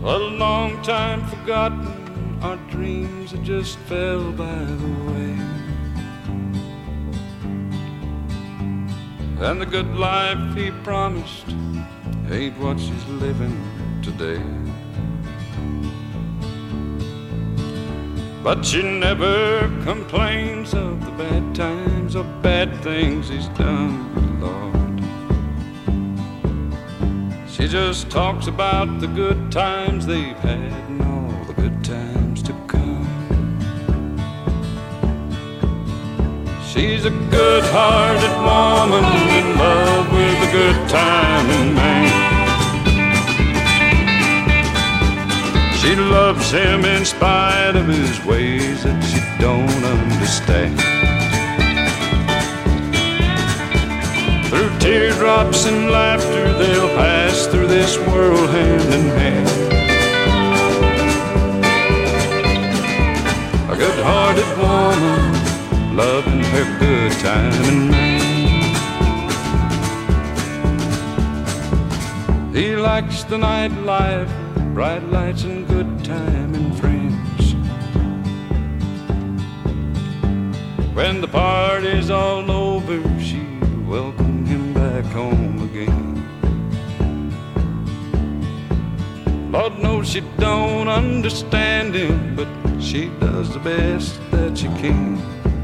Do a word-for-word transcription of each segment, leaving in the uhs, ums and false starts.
A long time forgotten, our dreams had just fell by the way. And the good life he promised ain't what she's living today. But she never complains of the bad times or bad things he's done, Lord. She just talks about the good times they've had and all the good times to come. She's a good-hearted woman in love with a good-timing man. She loves him in spite of his ways that she don't understand. Through teardrops and laughter, they'll pass through this world hand in hand. A good-hearted woman loving her good-timing man. He likes the nightlife, bright lights and good time and friends. When the party's all over, she welcome him back home again. Lord knows she don't understand him, but she does the best that she can.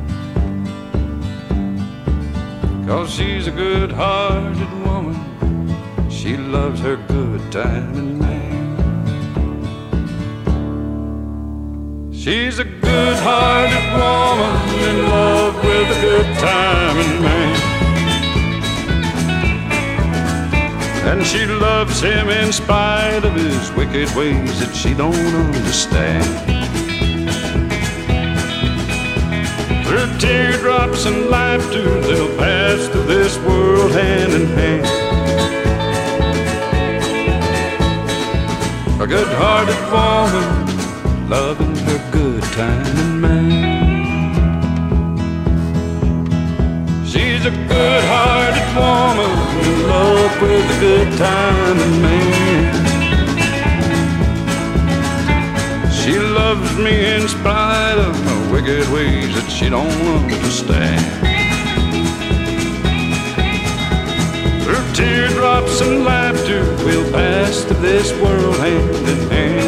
'Cause she's a good-hearted woman, she loves her good-timing man. She's a good-hearted woman in love with a good-timing man. And she loves him in spite of his wicked ways that she don't understand. Through teardrops and laughter, they'll pass through this world hand in hand. A good-hearted woman loving her good-timing man. She's a good-hearted woman in love with a good-timing man. She loves me in spite of my wicked ways that she don't understand. Through teardrops and laughter, we'll pass through this world hand in hand.